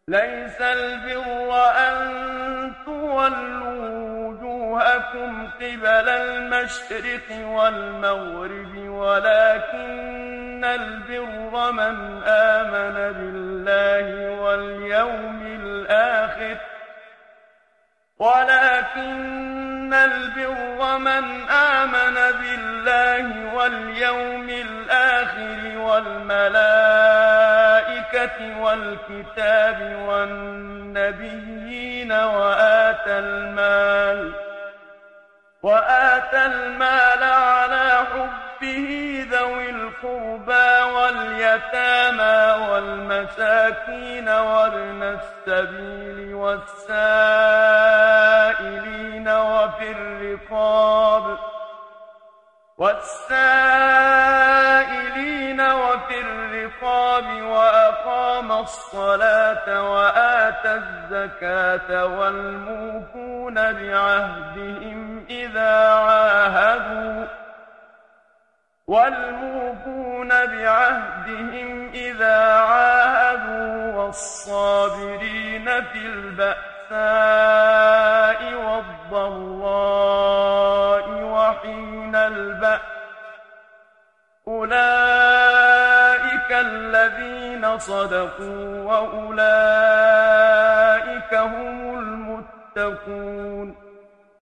ليس البر أن تولوا وجوهكم قبل المشرق والمغرب ولكن البر من آمن بالله واليوم الآخر والملائكة والكتاب والنبيين وآتى المال على حبه ذوي القربى واليتامى والمساكين وابن السبيل والسائلين وفي الرقاب وأقام الصلاة وآتى الزكاة والموفون بعهدهم إذا عاهدوا والصابرين في البأساء والضراء وحين البأس أولئك الذين صدقوا وأولئك هم المتقون